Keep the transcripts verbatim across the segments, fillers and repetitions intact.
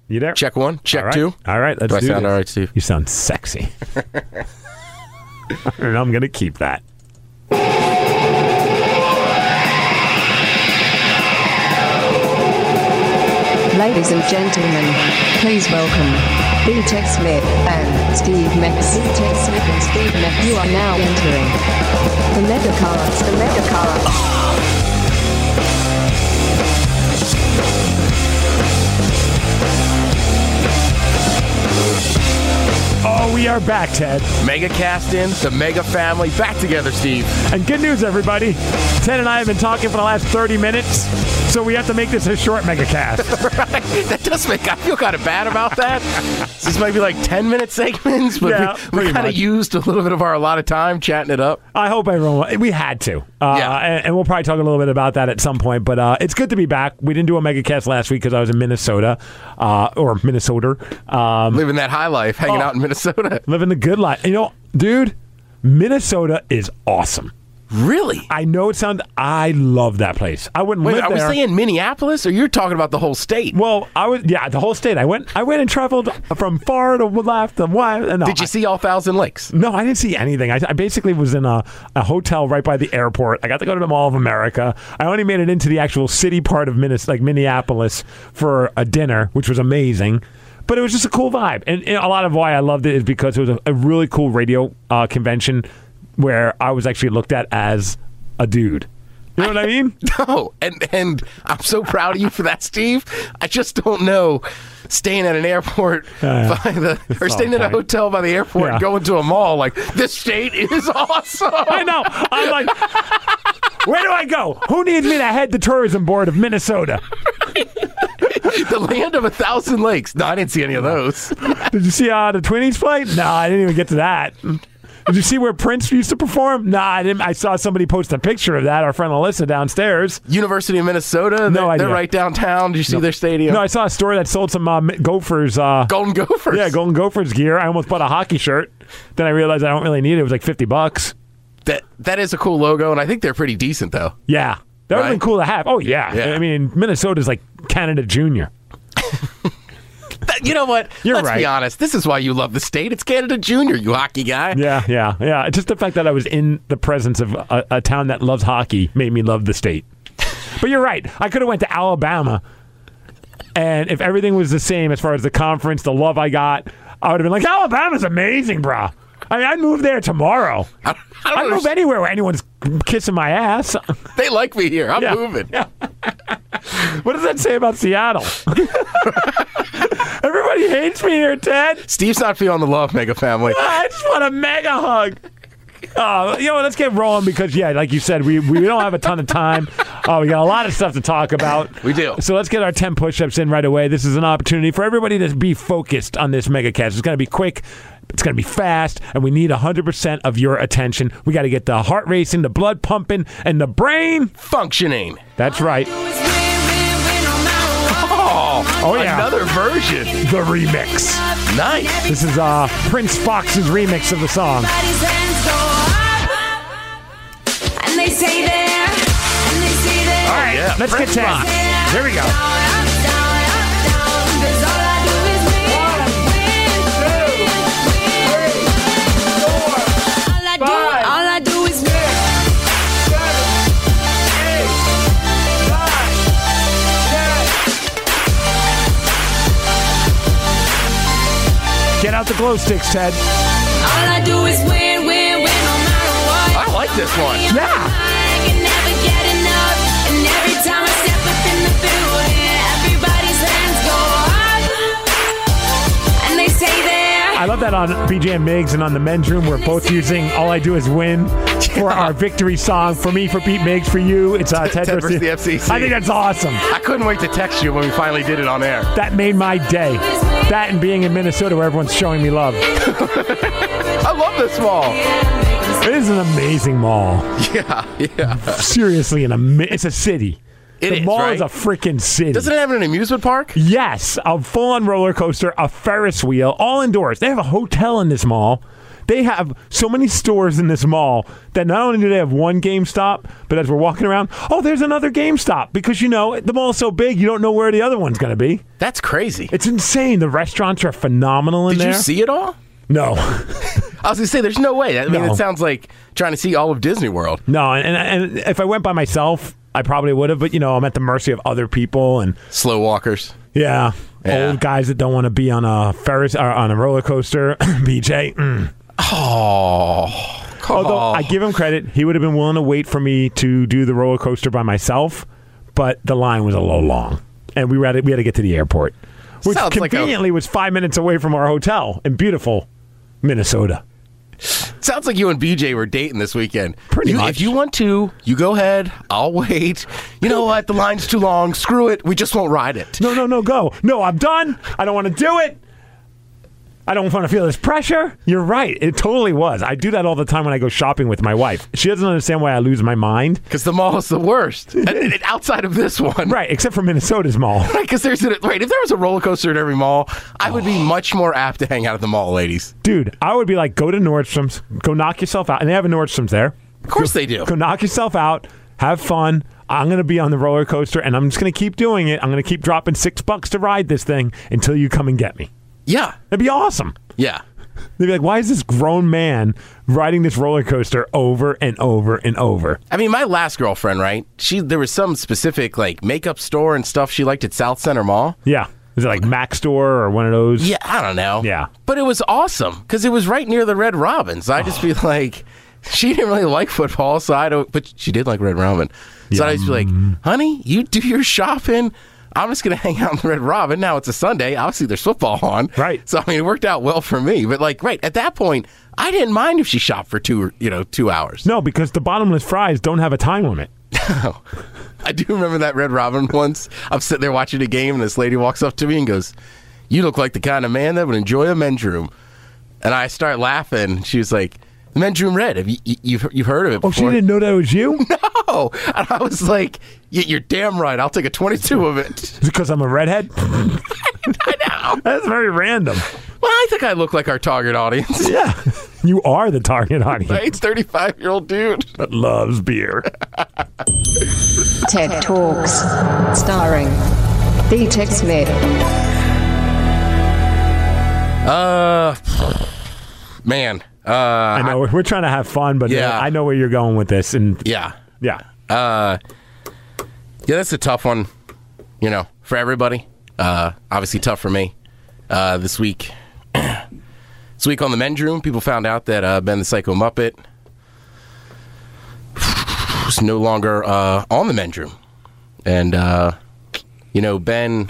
You there? Check one. Check all right. two. All right, let's do I do sound this. all right, Steve? You sound sexy. And I'm going to keep that. Ladies and gentlemen, please welcome B-Tech Smith and Steve Mex. B-Tech Smith and Steve Mex. You are now entering the Megacast. The Megacast. Oh, we are back, Ted. Mega cast in, the Mega family, back together, Steve. And good news, everybody. Ted and I have been talking for the last thirty minutes, so we have to make this a short megacast. Right. That does make, I feel kind of bad about that. This might be like ten-minute segments, but Yeah, we, we pretty kind of much. used a little bit of our allotted time chatting it up. I hope everyone, we had to. Uh, Yeah. and, and we'll probably talk a little bit about that at some point, but uh, it's good to be back. We didn't do a megacast last week because I was in Minnesota, uh, or Minnesota. Um, Living that high life, hanging Oh. out in Minnesota. living the good life. You know, dude, Minnesota is awesome. Really? I know it sounds, I love that place. I wouldn't Wait, live are we there. saying Minneapolis, or you're talking about the whole state? Well, I was, yeah, the whole state. I went, I went and traveled from far to left and wide. No, Did you I- see all Thousand Lakes? No, I didn't see anything. I, I basically was in a, a hotel right by the airport. I got to go to the Mall of America. I only made it into the actual city part of Minnes- like Minneapolis for a dinner, which was amazing. But it was just a cool vibe. And, and a lot of why I loved it is because it was a, a really cool radio uh, convention where I was actually looked at as a dude. You know what I mean? No, and and I'm so proud of you for that, Steve. I just don't know staying at an airport Yeah, by the or not staying the at a point. hotel by the airport, Yeah. and going to a mall like this state is awesome. I know. I'm like, where do I go? Who needs me to head the tourism board of Minnesota? The land of a thousand lakes. No, I didn't see any of those. Did you see uh, the Twinnies play? No, I didn't even get to that. Did you see where Prince used to perform? Nah, I didn't. I saw somebody post a picture of that. Our friend Alyssa downstairs. University of Minnesota. No they're, idea. They're right downtown. Did you see their stadium? No, I saw a store that sold some uh, Gophers. Uh, Golden Gophers. yeah, Golden Gophers gear. I almost bought a hockey shirt. Then I realized I don't really need it. It was like fifty bucks. That that is a cool logo, and I think they're pretty decent though. Yeah. That would have Right? been cool to have. Oh, yeah. Yeah. I mean, Minnesota's like Canada Junior. That- you know what? You're Let's right. be honest. This is why you love the state. It's Canada Junior, you hockey guy. Yeah, yeah, yeah. Just the fact that I was in the presence of a, a town that loves hockey made me love the state. But you're right. I could have went to Alabama, and if everything was the same as far as the conference, the love I got, I would have been like, Alabama's amazing, bro. I mean, I'd move there tomorrow. I, I don't I'd move understand. anywhere where anyone's kissing my ass. They like me here. I'm Yeah. moving. Yeah. What does that say about Seattle? Everybody hates me here, Ted. Steve's not feeling the love, Mega Family. I just want a mega hug. Oh, you know, let's get rolling because, yeah, like you said, we, we don't have a ton of time. Oh, we got a lot of stuff to talk about. We do. So let's get our ten push-ups in right away. This is an opportunity for everybody to be focused on this mega cast. It's going to be quick. It's going to be fast, and we need one hundred percent of your attention. We got to get the heart racing, the blood pumping, and the brain. Functioning. That's right. Oh, Oh, yeah. Another version. The remix. Nice. This is uh, Prince Fox's remix of the song. And they say there, and they say there. All right, yeah. let's Prince get ten. Fox. Here we go. All I do is win. Get out the glow sticks, Ted. All I do is win, win, win, no matter what. I like this one. Yeah. I can never get enough. And every time I step up in the building, everybody's hands go up. And they say there. I love that on B J and Migs and on the men's room, we're both using All I Do Is Win for our victory song. For me, for Pete Migs, for you, it's uh, Ted, Ted versus the F C C. I think that's awesome. I couldn't wait to text you when we finally did it on air. That made my day. That and being in Minnesota where everyone's showing me love. I love this mall. It is an amazing mall. Yeah, yeah. Seriously, an ama- it's a city. It the is, mall right? is a freaking city. Doesn't it have an amusement park? Yes, a full-on roller coaster, a Ferris wheel, all indoors. They have a hotel in this mall. They have so many stores in this mall that not only do they have one GameStop, but as we're walking around, oh, there's another GameStop because, you know, the mall's so big, you don't know where the other one's going to be. That's crazy. It's insane. The restaurants are phenomenal in Did there. you see it all? No. I was going to say, there's no way. I mean, No. it sounds like trying to see all of Disney World. No, and, and if I went by myself, I probably would have, but, you know, I'm at the mercy of other people and... Slow walkers. Yeah. Yeah. Old guys that don't want to be on a Ferris or on a roller coaster. B J. Mm. Oh. Although I give him credit, he would have been willing to wait for me to do the roller coaster by myself, but the line was a little long, and we were at, we had to get to the airport, which Sounds like a- conveniently was five minutes away from our hotel in beautiful Minnesota. Sounds like you and B J were dating this weekend. Pretty You- much. If you want to, you go ahead. I'll wait. You know what? The line's too long. Screw it. We just won't ride it. No, no, no, go. No, I'm done. I don't want to do it. I don't want to feel this pressure. You're right. It totally was. I do that all the time when I go shopping with my wife. She doesn't understand why I lose my mind. Because the mall is the worst. and, and outside of this one. Right, except for Minnesota's mall. Right, because there's a, right. If there was a roller coaster at every mall, I would be much more apt to hang out at the mall, ladies. Dude, I would be like, go to Nordstrom's, go knock yourself out. And they have a Nordstrom's there. Of course they do. Go knock yourself out, have fun. I'm going to be on the roller coaster, and I'm just going to keep doing it. I'm going to keep dropping six bucks to ride this thing until you come and get me. Yeah, That'd be awesome. yeah. They'd be like, why is this grown man riding this roller coaster over and over and over? I mean, my last girlfriend, right? She there was some specific like makeup store and stuff she liked at South Center Mall. Yeah. Is it like Mac Store or one of those? Yeah, I don't know. Yeah. But it was awesome because it was right near the Red Robin. So I'd just be like, she didn't really like football, so I don't, but she did like Red Robin. So I'd just be like, honey, you do your shopping. I'm just going to hang out in the Red Robin. Now it's a Sunday. Obviously, there's football on. Right. So, I mean, it worked out well for me. But, like, right, at that point, I didn't mind if she shopped for two, you know, two hours. No, because the bottomless fries don't have a time limit. I do remember that Red Robin once. I'm sitting there watching a game, and this lady walks up to me and goes, you look like the kind of man that would enjoy a men's room. And I start laughing. She was like, the men's room red. Have you, you, you've, you've heard of it Oh, before? she didn't know that was you? No. And I was like, "Y- you're damn right. I'll take a twenty-two of it. Is it because I'm a redhead? I know. That's very random. Well, I think I look like our target audience. Yeah. You are the target audience Right? thirty-five-year-old dude. that loves beer. TED Talks. Starring B Tech Smith. Uh, man. Uh, I know we're, we're trying to have fun, but Yeah. uh, I know where you're going with this. And yeah. yeah. Uh, yeah, that's a tough one, you know, for everybody. Uh, obviously tough for me. Uh, this week, this week on the men's room, people found out that uh, Ben the Psycho Muppet was no longer uh, on the men's room, and uh, you know, Ben,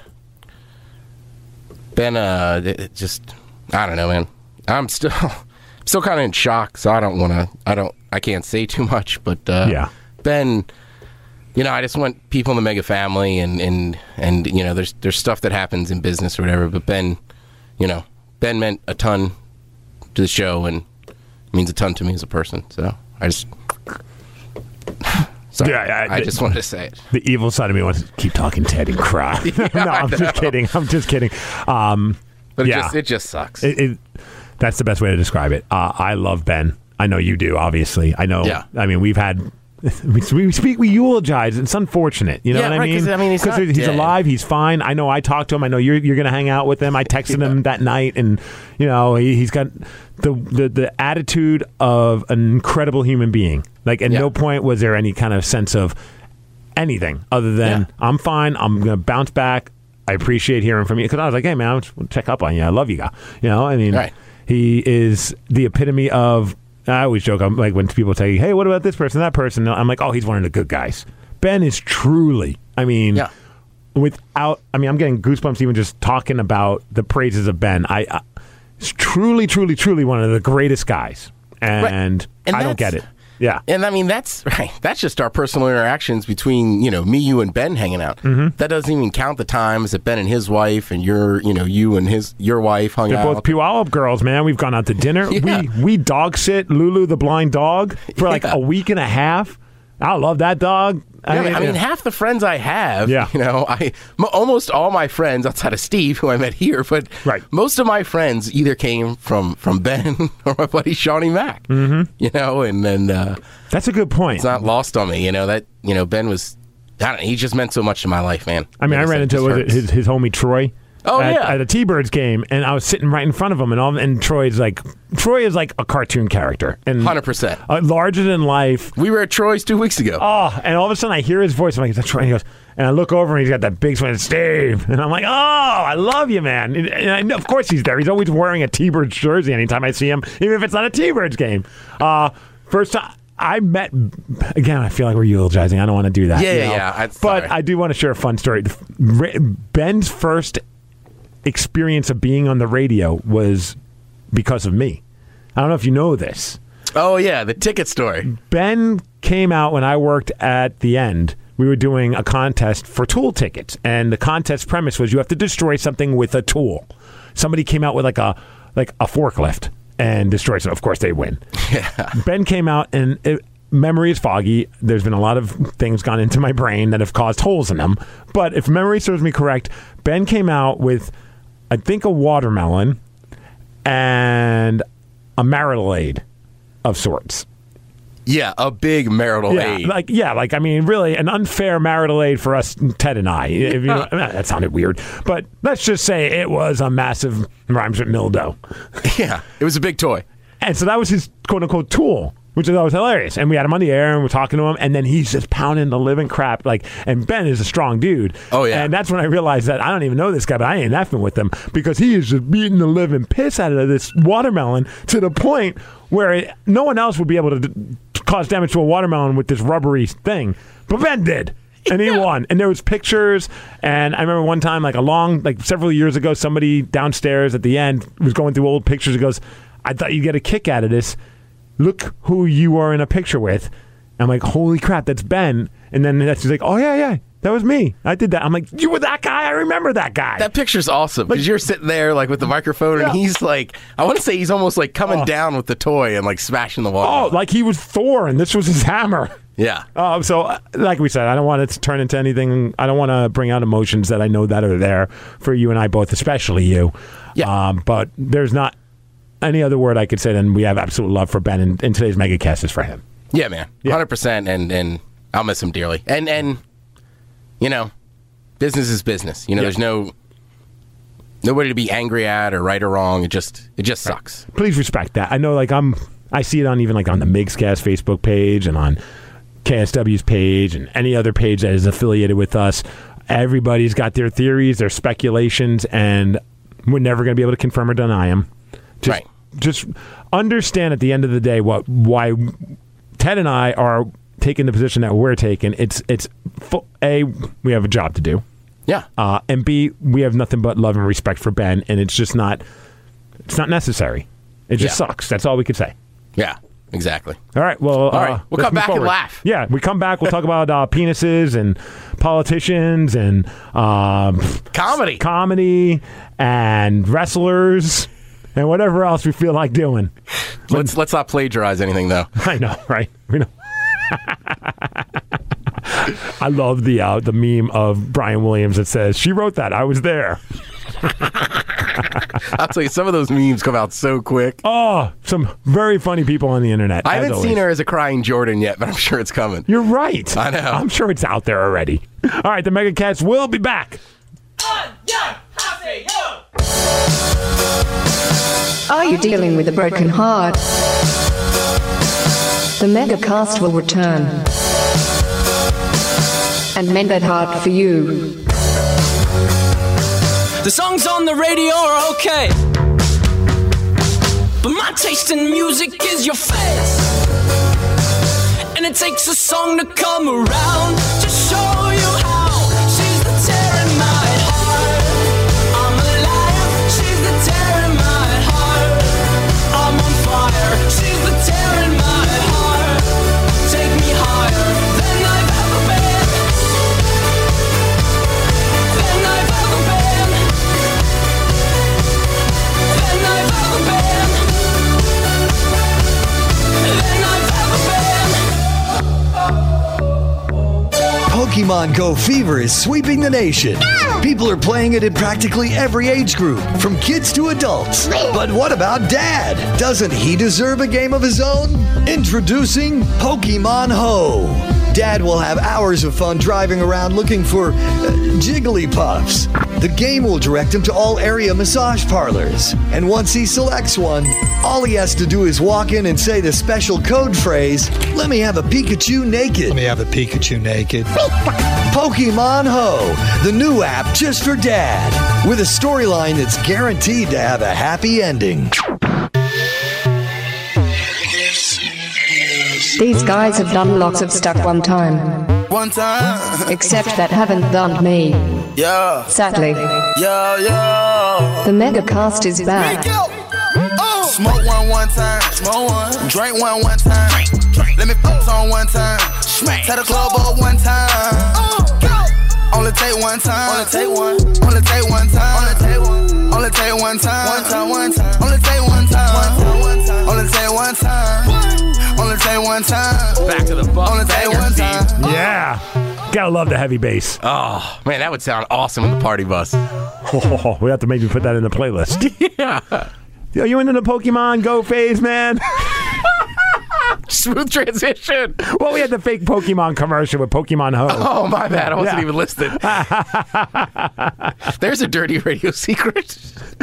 Ben, uh, it- it just, I don't know, man. I'm still, still kind of in shock, so I don't want to, I don't, I can't say too much, but uh, Yeah. Ben, you know, I just want people in the mega family, and, and, and you know, there's there's stuff that happens in business or whatever, but Ben, you know, Ben meant a ton to the show and means a ton to me as a person. So I just, sorry, Yeah, I- I just wanted to say it. The evil side of me wants to keep talking Ted and cry. no, I I'm know. just kidding. I'm just kidding. Um, But it yeah. just it just sucks. It, it, that's the best way to describe it. Uh, I love Ben. I know you do, obviously. I know. Yeah. I mean, we've had. We we speak, we eulogize. It's unfortunate. You know Yeah, what I right, mean? 'cause, I mean, he's not he's dead. alive. He's fine. I know I talked to him. I know you're you're going to hang out with him. I texted him that night, and, you know, he, he's got the, the, the attitude of an incredible human being. Like, at Yeah. no point was there any kind of sense of anything other than, Yeah. I'm fine. I'm going to bounce back. I appreciate hearing from you. Because I was like, hey, man, I just want to check up on you. I love you, guy. You know, I mean, Right. he is the epitome of. I always joke. I'm like when people tell you, "Hey, what about this person, that person?" I'm like, "Oh, he's one of the good guys." Ben is truly. I mean, Yeah. without. I mean, I'm getting goosebumps even just talking about the praises of Ben. I, I it's truly, truly, truly one of the greatest guys, and, And I don't that's- get it. Yeah, And I mean, that's right. That's just our personal interactions between, you know, me, you, and Ben hanging out. Mm-hmm. That doesn't even count the times that Ben and his wife and your, you know, you and his your wife hung they're out. both Puyallup girls, man. We've gone out to dinner. Yeah. We we dog sit Lulu the blind dog for like Yeah. a week and a half. I love that dog. Yeah, I mean, half the friends I have, Yeah. you know, I m- almost all my friends outside of Steve, who I met here, but Right. most of my friends either came from, from Ben or my buddy Shawnee Mack. Mm-hmm. You know, and then uh, That's a good point. it's not lost on me. You know that you know Ben was, I don't know, he just meant so much to my life, man. I mean, I Like ran said, into just was it hurts. his, his homie Troy. Oh, at, yeah. at a T-Birds game, and I was sitting right in front of him, and all, and Troy's like, Troy is like a cartoon character, and one hundred percent. uh, larger than life. We were at Troy's two weeks ago. Oh, and all of a sudden I hear his voice. I'm like, is that Troy? And he goes, and I look over, and he's got that big smile, Steve, and I'm like, oh, I love you, man. And, and I know, of course he's there. He's always wearing a T-Birds jersey anytime I see him, even if it's not a T-Birds game. Uh, first time. I met, again, I feel like we're eulogizing. I don't want to do that. Yeah, you yeah, know? yeah. I'm But sorry. I do want to share a fun story. Ben's first experience of being on the radio was because of me. I don't know if you know this. Oh, yeah, the ticket story. Ben came out when I worked at the End. We were doing a contest for Tool tickets, and the contest premise was you have to destroy something with a tool. Somebody came out with like a like a forklift and destroyed it. Of course, they win. Yeah. Ben came out, and it, memory is foggy. There's been a lot of things gone into my brain that have caused holes in them. But if memory serves me correct, Ben came out with, I think, a watermelon and a Marilade of sorts. Yeah, a big marital Yeah, aid. like yeah, like I mean, really, an unfair marital aid for us, Ted and I. If you know, that sounded weird, but let's just say it was a massive rhymes with mildew, Yeah, it was a big toy. and so that was his quote unquote tool, which is always hilarious. And we had him on the air, and we're talking to him, and then he's just pounding the living crap. Like, and Ben is a strong dude. Oh, yeah. and that's when I realized that I don't even know this guy, but I ain't effing with him because he is just beating the living piss out of this watermelon to the point where it, no one else would be able to d- cause damage to a watermelon with this rubbery thing, but Ben did. And he won. And there was pictures. And I remember one time, like a long, like several years ago, somebody downstairs at the End was going through old pictures and goes, I thought you'd get a kick out of this. Look who you are in a picture with. I'm like, holy crap, that's Ben. And then that's he's like, oh, yeah, yeah, that was me. I did that. I'm like, you were that guy? I remember that guy. That picture's awesome because you're sitting there like with the microphone, Yeah. and he's like, I want to say he's almost like coming Oh. down with the toy and like smashing the wall. oh, like he was Thor and this was his hammer. Yeah. Uh, so, uh, like we said, I don't want it to turn into anything. I don't want to bring out emotions that I know that are there for you and I both, especially you. Yeah. Um, but there's not any other word I could say than we have absolute love for Ben, and, and today's MegaCast is for him. Yeah, man. one hundred percent. And, and I'll miss him dearly. And, and, you know, business is business. You know, Yeah. there's no, nobody to be angry at or right or wrong. It just, it just sucks. Please respect that. I know, like I'm, I see it on even like on the MigsCast Facebook page and on K S W's page and any other page that is affiliated with us. Everybody's got their theories, their speculations, and we're never going to be able to confirm or deny them. Just, Right. Just understand at the end of the day what why Ted and I are taking the position that we're taking. It's it's fu- a we have a job to do, Yeah. uh, and B we have nothing but love and respect for Ben, and it's just not it's not necessary. It just Yeah. sucks. That's all we could say. Yeah, exactly. All right. Well, all right. We'll come back and laugh. Yeah, we come back. We'll talk about uh, penises and politicians and um, Comedy. comedy and wrestlers and whatever else we feel like doing. Let's, let's not plagiarize anything, though. I know, right? We know. I love the uh, the meme of Brian Williams that says she wrote that. I was there. I'll tell you, some of those memes come out so quick. Oh, some very funny people on the internet. I as haven't always. seen her as a crying Jordan yet, but I'm sure it's coming. You're right. I know. I'm sure it's out there already. All right, the MegaCast will be back. Are you dealing with a broken heart? The MegaCast will return and mend that heart for you. The songs on the radio are okay, but my taste in music is your face. And it takes a song to come around to show you how. She's the tear in my heart. I'm alive. She's the tear in my heart. I'm on fire. She's the tear in my heart. Take me higher than I've ever been. Than I've ever been. Than I've ever been. Than I've ever been. Pokemon Go fever is sweeping the nation. People are playing it in practically every age group, from kids to adults. But what about Dad? Doesn't he deserve a game of his own? Introducing Pokemon Ho. Dad will have hours of fun driving around looking for uh, Jigglypuffs. The game will direct him to all area massage parlors. And once he selects one, all he has to do is walk in and say the special code phrase, "Let me have a Pikachu naked." Let me have a Pikachu naked. Pokemon Ho, the new app just for Dad, with a storyline that's guaranteed to have a happy ending. These guys have done lots of stuff one time. One time. Except that haven't done me. Yeah. Sadly. Yo, yo. The Megacast is back. Oh. Smoke one one time. Smoke one. Drink one one time. Let me focus on one time. Tell the club up one time. Oh. Only take one time. Only take one. Only take one time. Only take one. Only take one time. One time. One time. Only take one time. One time. One time. Only take one time. Only take one time. Back to the Bucks. Only take one time. Yeah. Gotta love the heavy bass. Oh, man, that would sound awesome in the party bus. Oh, we have to maybe put that in the playlist. Yeah. Yo, you into the Pokemon Go phase, man? Smooth transition. Well, we had the fake Pokemon commercial with Pokemon Ho. Oh, my bad. I wasn't Yeah. even listening. There's a dirty radio secret.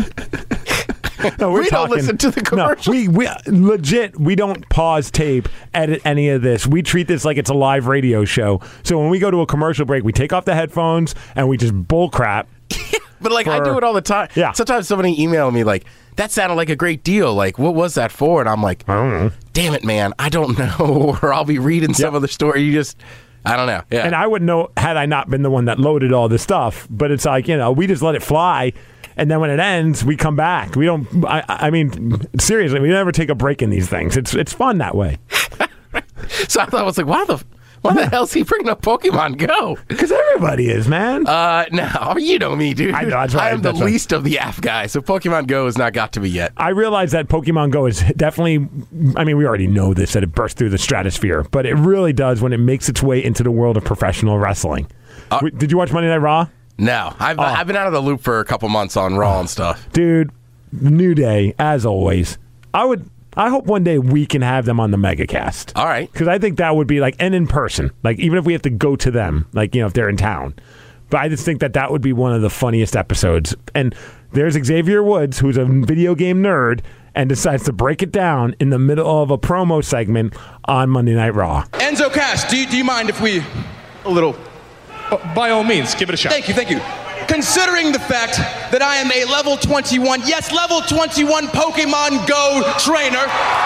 No, we're we don't talking- listen to the commercials. No, we, we legit, we don't pause tape, edit any of this. We treat this like it's a live radio show. So when we go to a commercial break, we take off the headphones and we just bull crap. But, like, I for- do it all the time. Yeah. Sometimes somebody email me, like, that sounded like a great deal. Like, what was that for? And I'm like, I don't know. damn it, man. I don't know. Or I'll be reading some Yep. of the story. You just, I don't know. Yeah. And I would know had I not been the one that loaded all this stuff. But it's like, you know, we just let it fly. And then when it ends, we come back. We don't, I, I mean, seriously, we never take a break in these things. It's it's fun that way. so I thought, I was like, why the, why the hell is he bringing up Pokemon Go? Because everybody is, man. Uh, no, I mean, you know me, dude. I know, that's right, I am the that's right. least of the app guys, so Pokemon Go has not got to me yet. I realize that Pokemon Go is definitely, I mean, we already know this, that it burst through the stratosphere, but it really does when it makes its way into the world of professional wrestling. Uh, We- Did you watch Monday Night Raw? No, I've Oh. I've been out of the loop for a couple months on Raw and stuff. Dude, New Day, as always. I would, I hope one day we can have them on the Megacast. All right. Because I think that would be like, and in person, like even if we have to go to them, like, you know, if they're in town. But I just think that that would be one of the funniest episodes. And there's Xavier Woods, who's a video game nerd, and decides to break it down in the middle of a promo segment on Monday Night Raw. Enzo Cass, do you, do you mind if we a little? By all means, give it a shot. Thank you, thank you. Considering the fact that I am a level twenty-one, yes, level twenty-one Pokemon Go trainer.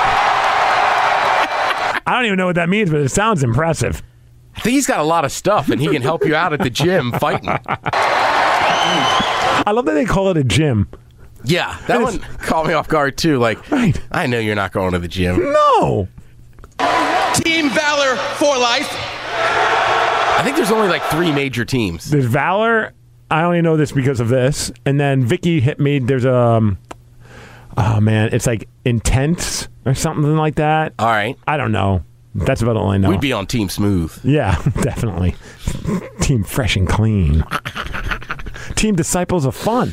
I don't even know what that means, but it sounds impressive. I think he's got a lot of stuff, and he can help you out at the gym fighting. I love that they call it a gym. Yeah, that one caught me off guard, too. Like, Right. I know you're not going to the gym. No. Team Valor for life. I think there's only like three major teams. There's Valor. I only know this because of this. And then Vicky hit me. There's a, um, oh man, it's like Intense or something like that. All right. I don't know. That's about all I know. We'd be on Team Smooth. Yeah, definitely. Team Fresh and Clean. Team Disciples of Fun.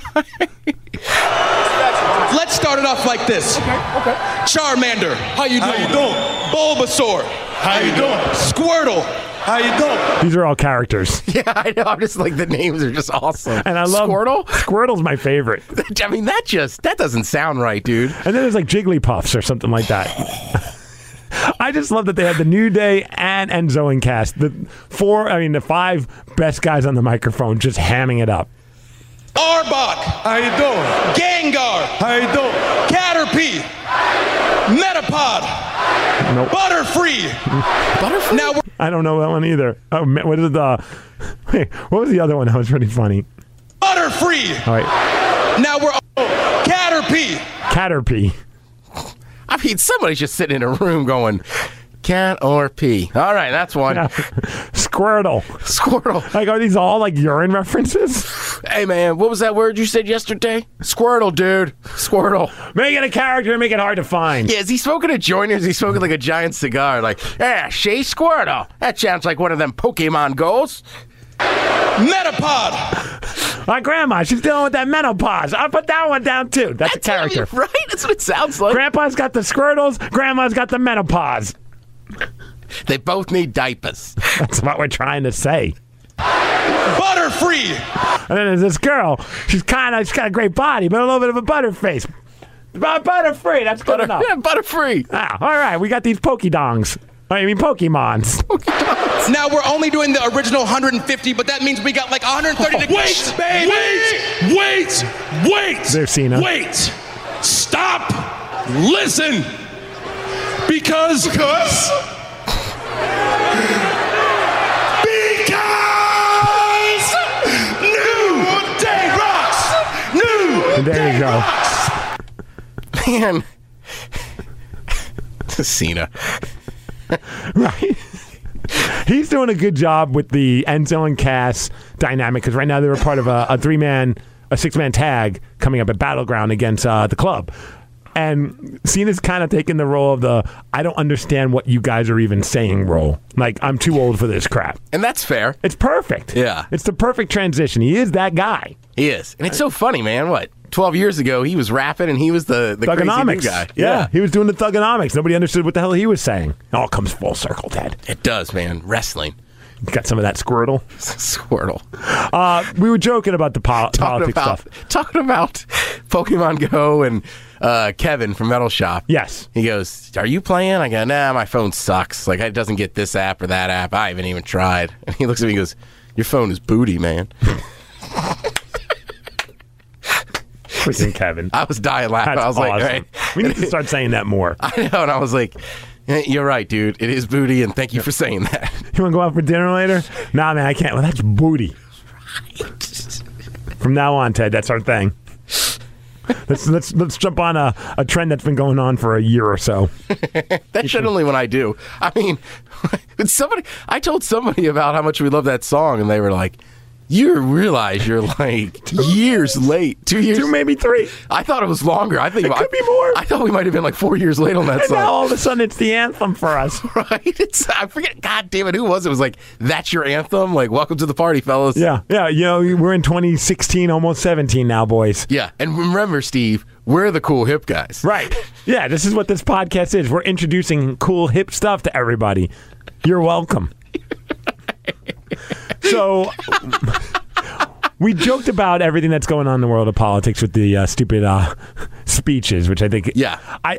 Let's start it off like this. Okay, okay. Charmander, how you doing? How you doing? Bulbasaur, How you doing? Squirtle, How you doing? These are all characters. Yeah, I know. I'm just like, the names are just awesome. And I love Squirtle? Squirtle's my favorite. I mean, that just, that doesn't sound right, dude. And then there's like Jigglypuffs or something like that. I just love that they had the New Day and Enzo and Cass. The four, I mean, the five best guys on the microphone just hamming it up. Arbok, How you doing? Gengar, How you doing? Caterpie, Metapod, Nope. Butterfree. Butterfree? Now we're I don't know that one either. Oh, ma- what is the? Wait, what was the other one that was pretty funny? Butterfree. All right, Now we're Caterpie. Caterpie. I mean, somebody's just sitting in a room going, cat or pee. All right, that's one. Yeah. Squirtle. Squirtle. Like, are these all like urine references? Hey, man, what was that word you said yesterday? Squirtle, dude. Squirtle. Make it a character, make it hard to find. Yeah, is he smoking a joint or is he smoking like a giant cigar? Like, yeah, Shay Squirtle. That sounds like one of them Pokemon goals. Metapod. My grandma, she's dealing with that menopause. I'll put that one down, too. That's, That's a character. what I mean, right? That's what it sounds like. Grandpa's got the squirtles. Grandma's got the menopause. They both need diapers. That's what we're trying to say. Butterfree. And then there's this girl. She's kind of, she's got a great body, but a little bit of a butterface. But butterfree, that's good Butter, enough. yeah, butterfree. Ah, all right, we got these Pokedongs. I mean, Pokemons. Now we're only doing the original one hundred fifty, but that means we got like one hundred thirty to Wait, baby. wait, wait, wait. There's Cena. Wait. Stop. Listen. Because. Because. Because. New Day Rocks. New There Day you go. Rocks. Man. Cena. Right? He's doing a good job with the Enzo and Cass dynamic because right now they're a part of a, a three-man, a six-man tag coming up at Battleground against uh, the club. And Cena's kind of taking the role of the I don't understand what you guys are even saying role. Like, I'm too old for this crap. And that's fair. It's perfect. Yeah. It's the perfect transition. He is that guy. He is. And it's so funny, man. What? twelve years ago, he was rapping and he was the, the crazy new Thugonomics. guy. Yeah. He was doing the Thugonomics. Nobody understood what the hell he was saying. It all comes full circle, Ted. It does, man. Wrestling. Got some of that Squirtle. Squirtle. Uh, we were joking about the pol- Talking politics about, stuff. talking about Pokemon Go and uh, Kevin from Metal Shop. Yes. He goes, are you playing? I go, nah, my phone sucks. Like, it doesn't get this app or that app. I haven't even tried. And he looks at me and goes, your phone is booty, man. Freaking Kevin. I was dying laughing. That's I was awesome. like, all right. We need to start saying that more. I know. And I was like, eh, you're right, dude. It is booty, and thank you for saying that. You want to go out for dinner later? Nah, man, I can't. Well, that's booty. From now on, Ted, that's our thing. Let's let's let's jump on a, a trend that's been going on for a year or so. That's generally when I do. I mean, when somebody, I told somebody about how much we love that song, and they were like, you realize you're like years late. Two years? Two, maybe three. I thought it was longer. I think It I, could be more. I thought we might have been like four years late on that And song. now all of a sudden it's the anthem for us. Right? It's, I forget. God damn it. Who was it? It was like, that's your anthem? Like, welcome to the party, fellas. Yeah, yeah. You know, we're in twenty sixteen, almost seventeen now, boys. Yeah. And remember, Steve, we're the cool hip guys. Right. Yeah, this is what this podcast is. We're introducing cool hip stuff to everybody. You're welcome. So we joked about everything that's going on in the world of politics with the uh, stupid uh, speeches, which I think Yeah. I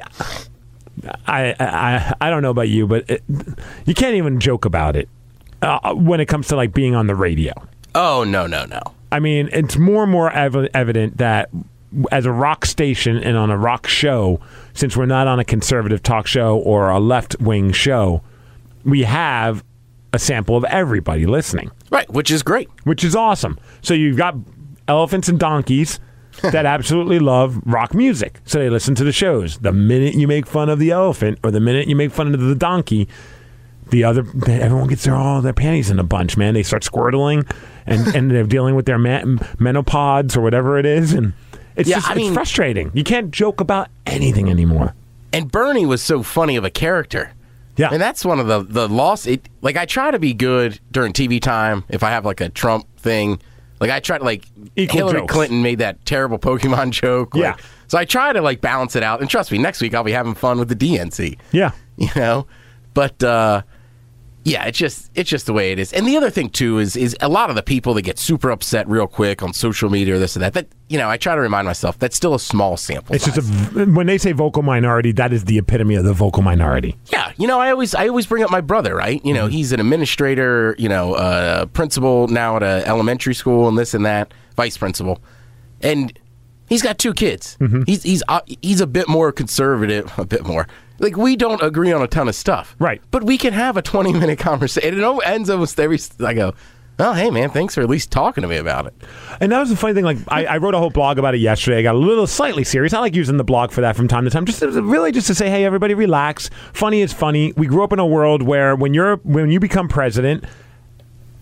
I I I don't know about you, but it, you can't even joke about it uh, when it comes to like being on the radio. Oh, no, no, no. I mean, it's more and more ev- evident that as a rock station and on a rock show, since we're not on a conservative talk show or a left-wing show, we have a sample of everybody listening, Right, which is great. which is awesome. So you've got elephants and donkeys that absolutely love rock music. So they listen to the shows. The minute you make fun of the elephant or the minute you make fun of the donkey, the other everyone gets their all their panties in a bunch, man. They start squirtling and, and they're dealing with their man, menopods or whatever it is. And it's Yeah, just I it's mean- frustrating. You can't joke about anything anymore. And Bernie was so funny of a character. Yeah. And that's one of the, the loss. It, like, I try to be good during T V time if I have, like, a Trump thing. Like, I try to, like, Equal Hillary jokes. Clinton made that terrible Pokemon joke. Like, Yeah. So I try to, like, balance it out. And trust me, next week I'll be having fun with the D N C. Yeah. You know? But, uh, yeah, it's just it's just the way it is. And the other thing, too, is is a lot of the people that get super upset real quick on social media or this or that, that, you know, I try to remind myself that's still a small sample It's size. just a, when they say vocal minority, that is the epitome of the vocal minority. Yeah, you know, I always I always bring up my brother, right? You know, he's an administrator, you know, uh, principal now at a elementary school and this and that, vice principal, and he's got two kids. He's he's uh, he's a bit more conservative, a bit more. Like, we don't agree on a ton of stuff, Right. But we can have a twenty minute conversation. And it ends almost every. I go, oh, hey man, thanks for at least talking to me about it. And that was the funny thing. Like, I, I wrote a whole blog about it yesterday. I got a little slightly serious. I like using the blog for that from time to time. Just really just to say, hey, everybody, relax. Funny is funny. We grew up in a world where when you're when you become president,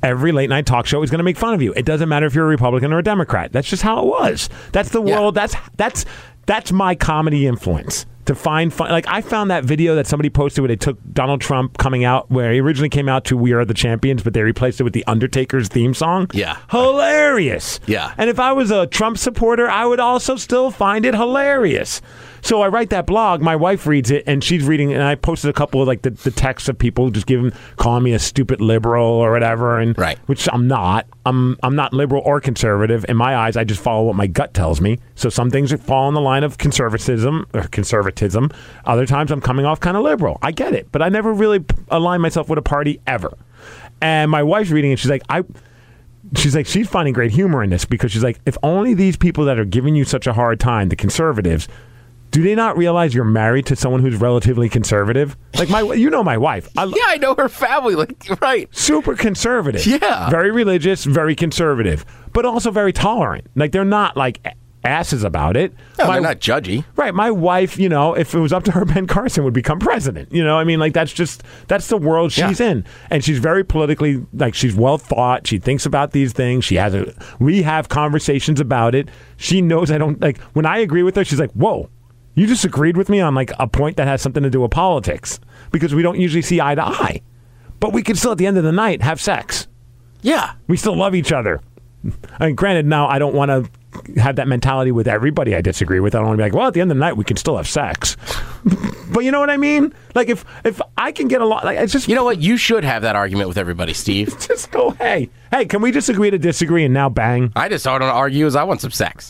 every late night talk show is going to make fun of you. It doesn't matter if you're a Republican or a Democrat. That's just how it was. That's the Yeah. world. That's that's that's my comedy influence. To find fun, like I found that video that somebody posted where they took Donald Trump coming out, where he originally came out to "We Are the Champions," but they replaced it with the Undertaker's theme song. Yeah. Hilarious. Yeah. And if I was a Trump supporter, I would also still find it hilarious. So I write that blog. My wife reads it, and she's reading it. And I posted a couple of like the, the texts of people just giving, calling me a stupid liberal or whatever, and Right. which I'm not. I'm I'm not liberal or conservative. In my eyes, I just follow what my gut tells me. So some things fall in the line of conservatism or conservatism. Other times, I'm coming off kind of liberal. I get it, but I never really p- align myself with a party ever. And my wife's reading it. She's like, I. She's like, she's finding great humor in this because she's like, if only these people that are giving you such a hard time, the conservatives, do they not realize you're married to someone who's relatively conservative? Like my, you know, my wife. I, Yeah, I know her family. Like, right. super conservative. Yeah. Very religious, very conservative, but also very tolerant. Like they're not like asses about it. No, My- they're not judgy. Right. My wife, you know, if it was up to her, Ben Carson would become president. You know, I mean, like that's just, that's the world she's Yeah. in. And she's very politically, like she's well thought. She thinks about these things. She has a, we have conversations about it. She knows I don't, like, when I agree with her, she's like, whoa, you disagreed with me on like a point that has something to do with politics because we don't usually see eye to eye. But we can still, at the end of the night, have sex. Yeah. We still love each other. I mean, granted, now I don't want to have that mentality with everybody I disagree with. I don't want to be like, well, at the end of the night, we can still have sex. But you know what I mean? Like, if if I can get along, like, it's just, You know what? You should have that argument with everybody, Steve. just go, hey, hey, can we just agree to disagree and now bang? I just don't argue as I want some sex.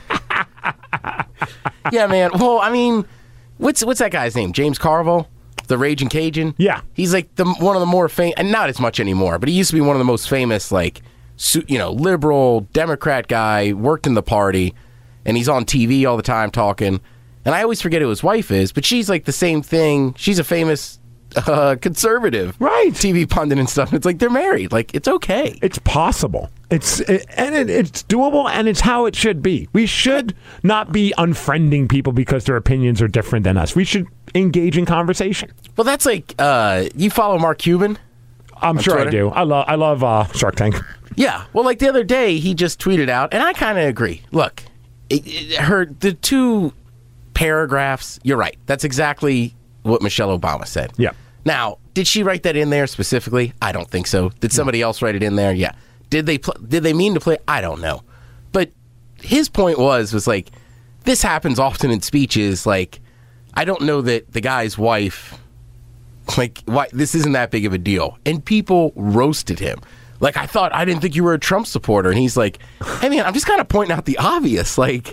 Yeah, man. Well, I mean, what's what's that guy's name? James Carville, the Raging Cajun. Yeah. he's like the one of the more famous, and not as much anymore, but he used to be one of the most famous, like, su- you know, liberal Democrat guy. Worked in the party, and he's on T V all the time talking. And I always forget who his wife is, but she's like the same thing. She's a famous uh, conservative, Right. T V pundit and stuff. It's like they're married. Like, it's okay. It's possible. It's it, and it, it's doable, and it's how it should be. We should not be unfriending people because their opinions are different than us. We should engage in conversation. Well, that's like uh, you follow Mark Cuban. I'm sure Twitter? I do. I love I love uh, Shark Tank. Yeah. Well, like the other day, he just tweeted out, and I kind of agree. Look, it, it, her the two paragraphs. You're right. That's exactly what Michelle Obama said. Yeah. Now, did she write that in there specifically? I don't think so. Did somebody else write it in there? Yeah. Did they pl- did they mean to play? I don't know. But his point was was like this happens often in speeches. Like, I don't know that the guy's wife. Like, why this isn't that big of a deal, and people roasted him. Like, I thought, I didn't think you were a Trump supporter. And he's like, hey, man, I'm just kind of pointing out the obvious. Like,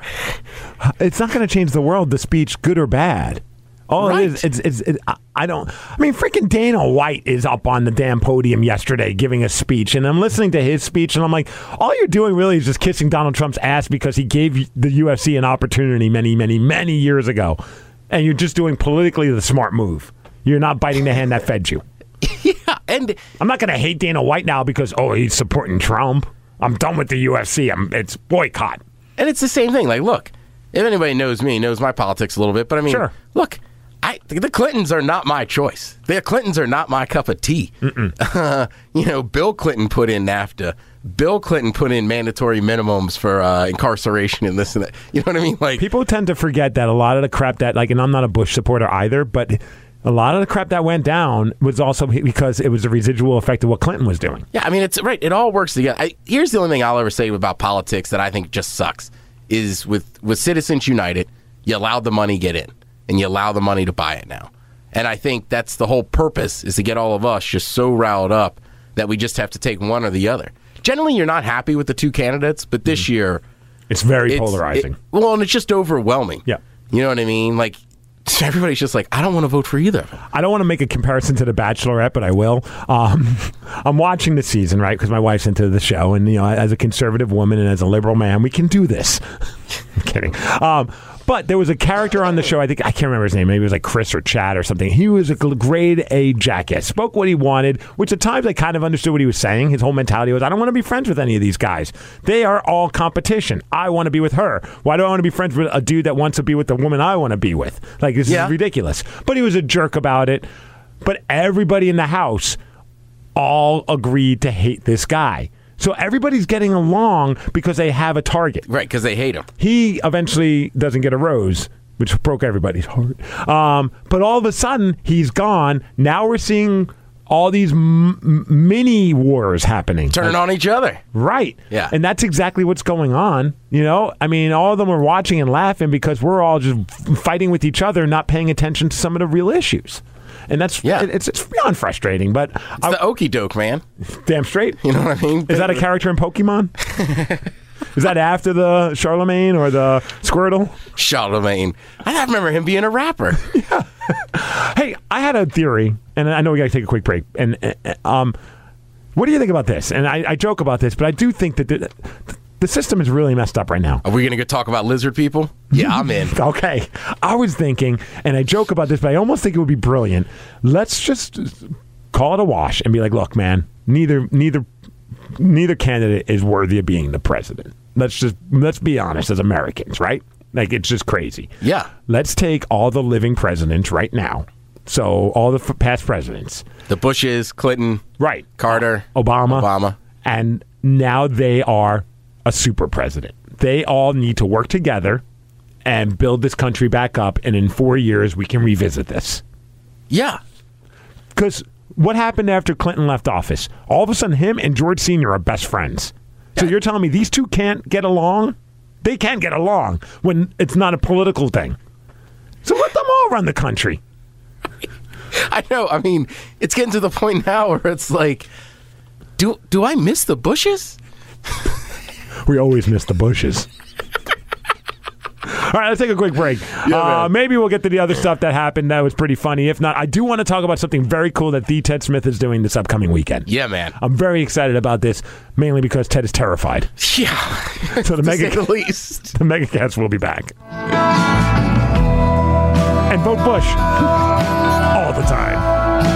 It's not going to change the world, the speech, good or bad. All Right. it is, it's, it's, it, I- I don't, I mean, freaking Dana White is up on the damn podium yesterday giving a speech, and I'm listening to his speech, and I'm like, all you're doing really is just kissing Donald Trump's ass because he gave the U F C an opportunity many, many, many years ago. And you're just doing politically the smart move. You're not biting the hand that fed you. yeah. And I'm not going to hate Dana White now because, oh, he's supporting Trump. I'm done with the U F C. I'm, it's boycott. And it's the same thing. Like, look, if anybody knows me, knows my politics a little bit. But I mean, Sure. look, I, the Clintons are not my choice. The Clintons are not my cup of tea. Uh, you know, Bill Clinton put in NAFTA. Bill Clinton put in mandatory minimums for uh, incarceration and this and that. You know what I mean? Like, People tend to forget that a lot of the crap that, like, and I'm not a Bush supporter either, but a lot of the crap that went down was also because it was a residual effect of what Clinton was doing. yeah, I mean, it's right. It all works together. I, here's the only thing I'll ever say about politics that I think just sucks is with, with Citizens United, you allowed the money get in, and you allow the money to buy it now. And I think that's the whole purpose, is to get all of us just so riled up that we just have to take one or the other. Generally, you're not happy with the two candidates, but this Mm-hmm. year... It's very it's, polarizing. it- well, and it's just overwhelming. Yeah. You know what I mean? Like, everybody's just like, I don't want to vote for either of them. I don't want to make a comparison to The Bachelorette, but I will. Um, I'm watching the season, right, because my wife's into the show, and, you know, as a conservative woman and as a liberal man, we can do this. I'm kidding. Um, but there was a character on the show, I think, I can't remember his name, maybe it was like Chris or Chad or something. He was a grade A jackass, spoke what he wanted, which at times I kind of understood what he was saying. His whole mentality was, I don't want to be friends with any of these guys. They are all competition. I want to be with her. Why do I want to be friends with a dude that wants to be with the woman I want to be with? Like, this Yeah. is ridiculous. But he was a jerk about it. But everybody in the house all agreed to hate this guy. So everybody's getting along because they have a target. Right, because they hate him. He eventually doesn't get a rose, which broke everybody's heart. Um, but all of a sudden, he's gone. Now we're seeing all these m- m- mini wars happening. Turning like, on each other. Right. Yeah. And that's exactly what's going on. You know, I mean, all of them are watching and laughing because we're all just fighting with each other, not paying attention to some of the real issues. And that's yeah. it, it's it's beyond frustrating, but it's I, the okie doke, man. Damn straight. You know what I mean? Is that a character in Pokemon? Is that after the Charlemagne or the Squirtle? Charlemagne. I remember him being a rapper. Yeah. Hey, I had a theory, and I know we got to take a quick break. And uh, um, what do you think about this? And I, I joke about this, but I do think that the, the system is really messed up right now. Are we going to go talk about lizard people? Yeah, I'm in. Okay. I was thinking, and I joke about this, but I almost think it would be brilliant. Let's just call it a wash and be like, look, man, neither neither neither candidate is worthy of being the president. Let's just let's be honest as Americans, right? Like, it's just crazy. Yeah. Let's take all the living presidents right now. So all the f- past presidents. The Bushes, Clinton, right, Carter, Obama. Obama. And now they are a super president. They all need to work together and build this country back up, and in four years we can revisit this. Yeah. Because what happened after Clinton left office? All of a sudden, him and George Senior are best friends. So you're telling me these two can't get along? They can get along when it's not a political thing. So let them all run the country. I know. I mean, it's getting to the point now where it's like, do do I miss the Bushes? We always miss the Bushes. All right, let's take a quick break. Yeah, uh, maybe we'll get to the other stuff that happened that was pretty funny. If not, I do want to talk about something very cool that the Ted Smith is doing this upcoming weekend. Yeah, man. I'm very excited about this, mainly because Ted is terrified. Yeah. So the mega the least. The Mega Cats will be back. And vote Bush all the time.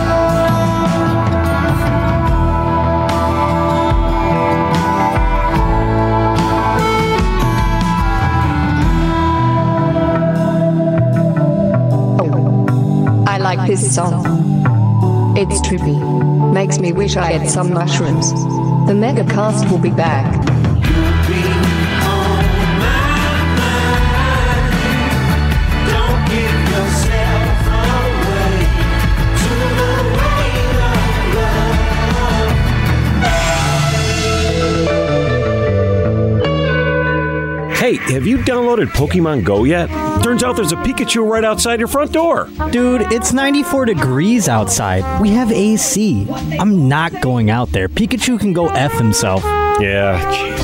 I like this song. It's trippy. Makes me wish I had some mushrooms. The Megacast will be back. Hey, have you downloaded Pokemon Go yet? Turns out there's a Pikachu right outside your front door. Dude, it's ninety-four degrees outside. We have A C. I'm not going out there. Pikachu can go F himself. Yeah, jeez.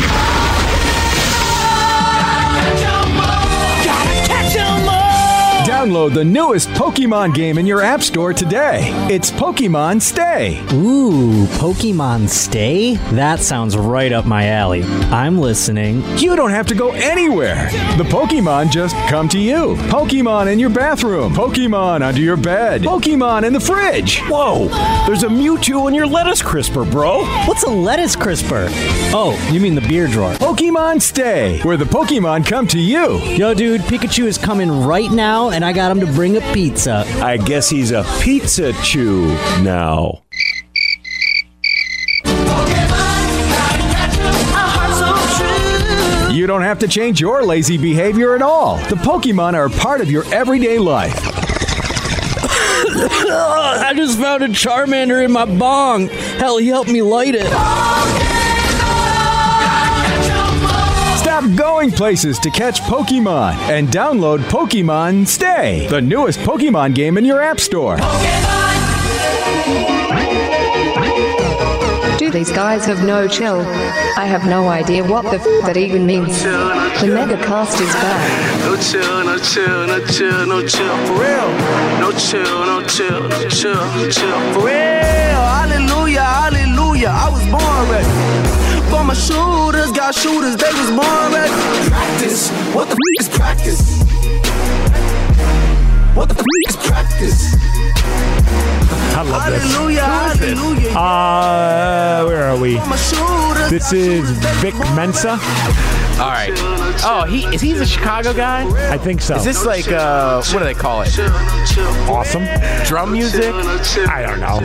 Download the newest Pokemon game in your App Store today. It's Pokemon Stay. Ooh, Pokemon Stay? That sounds right up my alley. I'm listening. You don't have to go anywhere. The Pokemon just come to you. Pokemon in your bathroom. Pokemon under your bed. Pokemon in the fridge. Whoa, there's a Mewtwo in your lettuce crisper, bro. What's a lettuce crisper? Oh, you mean the beer drawer. Pokemon Stay, where the Pokemon come to you. Yo, dude, Pikachu is coming right now, and I got him to bring a pizza. I guess he's a pizza chew now. You don't have to change your lazy behavior at all. The Pokemon are a part of your everyday life. I just found a Charmander in my bong. Hell, he helped me light it. Stop going places to catch Pokemon and download Pokemon Stay, the newest Pokemon game in your App Store. Do these guys have no chill? I have no idea what the f that even means. The Megacast is back. No chill, no chill, no chill, no chill, for real. No chill, no chill, no chill, no chill, for real. Hallelujah, hallelujah, I was born ready. For my shooters, got shooters, they was born ready. Practice, what the f is practice? What the f is practice? I love this. Hallelujah, hallelujah. Uh, where are we? This This is Vic Mensa. All right. Oh, he is he the Chicago guy? I think so. Is this like uh, what do they call it? Awesome. Drum music? I don't know.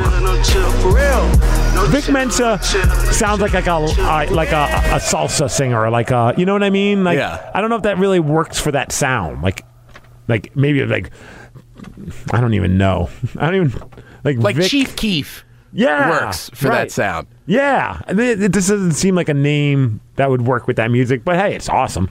Vic Mensa sounds like like a uh, like a, a salsa singer, like a, you know what I mean? Like, yeah. I don't know if that really works for that sound. Like, like maybe like I don't even know. I don't even like Like Vic, Chief Keef. Yeah, works for right. that sound. Yeah, it, it, this doesn't seem like a name that would work with that music, but hey, it's awesome.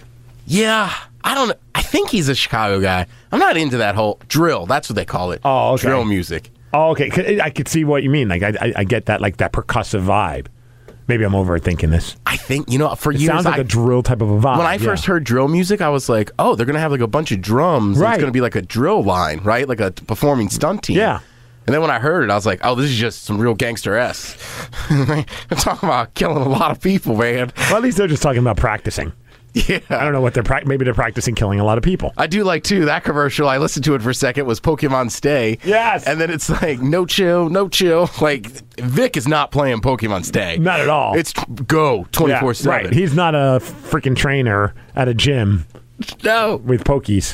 Yeah, I don't know. I think he's a Chicago guy. I'm not into that whole drill. That's what they call it. Oh, okay. Drill music. Oh, okay. C- I could see what you mean. Like, I, I, I get that, like that percussive vibe. Maybe I'm overthinking this. I think, you know, for It years sounds like I, a drill type of a vibe. when I first yeah. heard drill music, I was like, oh, they're gonna have like a bunch of drums. and Right. It's gonna be like a drill line, right? Like a t- performing stunt team. Yeah. And then when I heard it, I was like, oh, this is just some real gangster-esque. I'm talking about killing a lot of people, man. Well, at least they're just talking about practicing. Yeah. I don't know what they're pra- maybe they're practicing killing a lot of people. I do like, too, that commercial. I listened to it for a second. Was Pokemon Stay. Yes. And then it's like, no chill, no chill. Like, Vic is not playing Pokemon Stay. Not at all. It's go twenty-four seven. Yeah, right. He's not a freaking trainer at a gym No. with Pokies.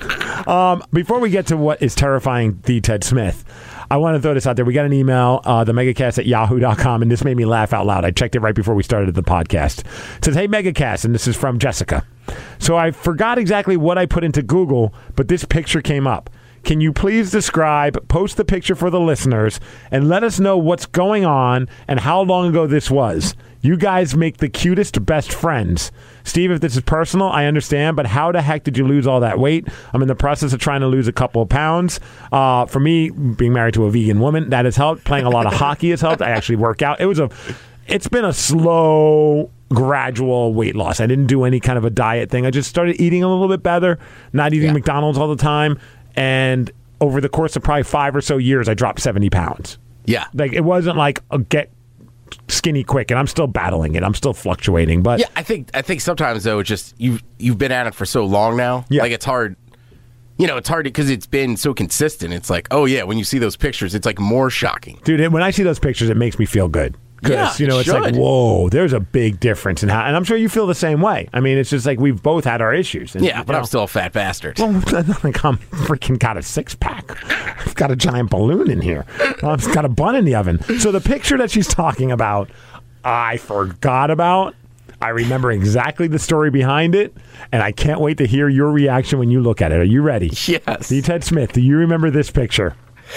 Um, before we get to what is terrifying the Ted Smith, I want to throw this out there. We got an email, uh, the megacast at yahoo dot com, and this made me laugh out loud. I checked it right before we started the podcast. It says, hey, Megacast, and this is from Jessica. So I forgot exactly what I put into Google, but this picture came up. Can you please describe, post the picture for the listeners, and let us know what's going on and how long ago this was? You guys make the cutest best friends. Steve, if this is personal, I understand, but how the heck did you lose all that weight? I'm in the process of trying to lose a couple of pounds. Uh, for me, being married to a vegan woman, that has helped. Playing a lot of hockey has helped. I actually work out. It was a, it's been a slow, gradual weight loss. I didn't do any kind of a diet thing. I just started eating a little bit better, not eating Yeah. McDonald's all the time. And over the course of probably five or so years, I dropped seventy pounds. Yeah. Like, it wasn't like a get skinny quick, and I'm still battling it. I'm still fluctuating, but Yeah, I think I think sometimes though, it's just you've you've been at it for so long now. Yeah. Like it's hard. You know, it's hard because it's been so consistent. It's like, oh yeah, when you see those pictures, it's like more shocking. dude, it- when I see those pictures, it makes me feel good. Because, Yeah, you know, it it's like, should. whoa, there's a big difference in how, and I'm sure you feel the same way. I mean, it's just like we've both had our issues. And, Yeah, but you I'm know, still a fat bastard. well, it's not like I'm freaking got a six pack. I've got a giant balloon in here. I've got a bun in the oven. So the picture that she's talking about, I forgot about. I remember exactly the story behind it, and I can't wait to hear your reaction when you look at it. Are you ready? Yes. D. Ted Smith, do you remember this picture?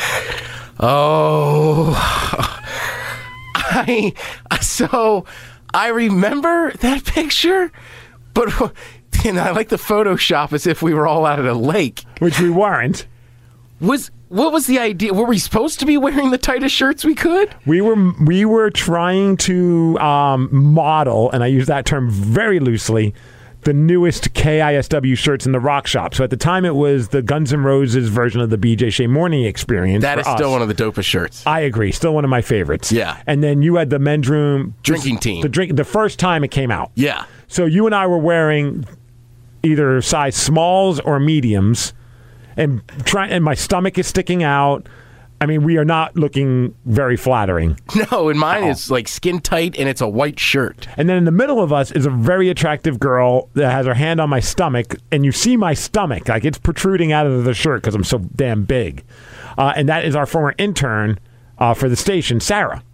Oh, I so I remember that picture, but and I like the Photoshop as if we were all out at a lake. Which we weren't. Was what was the idea? Were we supposed to be wearing the tightest shirts we could? We were we were trying to um, model, and I use that term very loosely, the newest K I S W shirts in the rock shop. So at the time, it was the Guns N' Roses version of the B J Shea Morning Experience. That for is still us. one of the dopest shirts. I agree. Still one of my favorites. Yeah. And then you had the men's room Drinking team. The drink the first time it came out. Yeah. So you and I were wearing either size smalls or mediums, and try and my stomach is sticking out. I mean, we are not looking very flattering. No, and mine is like skin tight, and it's a white shirt. And then in the middle of us is a very attractive girl that has her hand on my stomach, and you see my stomach, like it's protruding out of the shirt because I'm so damn big. Uh, and that is our former intern uh, for the station, Sarah.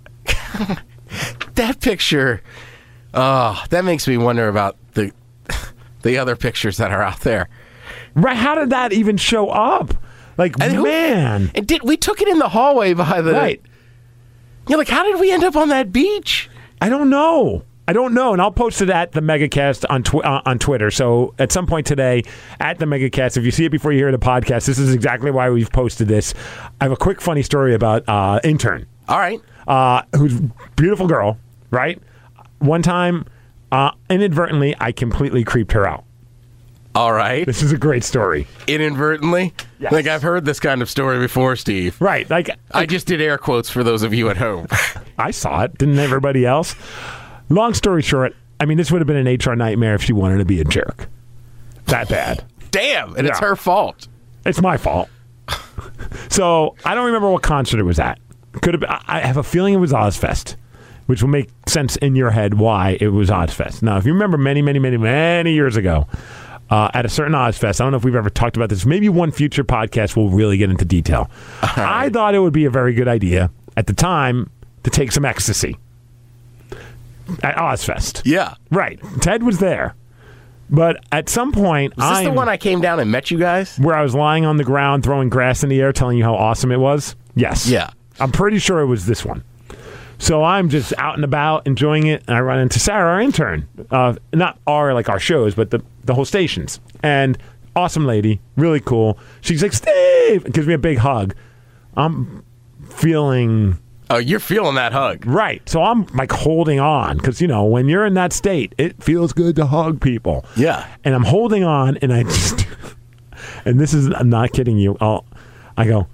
That picture, oh, that makes me wonder about the the other pictures that are out there. Right? How did that even show up? Like, And who- man. And did we took it in the hallway by the Right. You're like, how did we end up on that beach? I don't know. I don't know, and I'll post it at the Megacast on tw- uh, on Twitter. So at some point today, at the Megacast, if you see it before you hear the podcast, this is exactly why we've posted this. I have a quick funny story about uh, intern. All right. Uh, who's a beautiful girl, right? One time, uh, inadvertently, I completely creeped her out. All right. This is a great story. Inadvertently? Yes. Like, I've heard this kind of story before, Steve. Right. Like, I just did air quotes for those of you at home. I saw it. Didn't everybody else? Long story short, I mean, this would have been an H R nightmare if she wanted to be a jerk. That bad. Damn, and it's Yeah. her fault. It's my fault. So I don't remember what concert it was at. Could have been, I I have a feeling it was Ozfest. which will make sense in your head why it was Ozfest. Now, if you remember many, many, many, many years ago, uh, at a certain Ozfest, I don't know if we've ever talked about this. Maybe one future podcast will really get into detail. Right. I thought it would be a very good idea at the time to take some ecstasy at Ozfest. Yeah. Right. Ted was there. But at some point, Is this I'm, the one I came down and met you guys? Where I was lying on the ground, throwing grass in the air, telling you how awesome it was? Yes. Yeah. I'm pretty sure it was this one. So I'm just out and about, enjoying it, and I run into Sarah, our intern. Uh, not our, like, our shows, but the, the whole stations. And awesome lady, really cool. She's like, Steve! Gives me a big hug. I'm feeling... Oh, you're feeling that hug. Right. So I'm like holding on because, you know, when you're in that state, it feels good to hug people. Yeah. And I'm holding on and I just, and this is, I'm not kidding you. I'll, I go,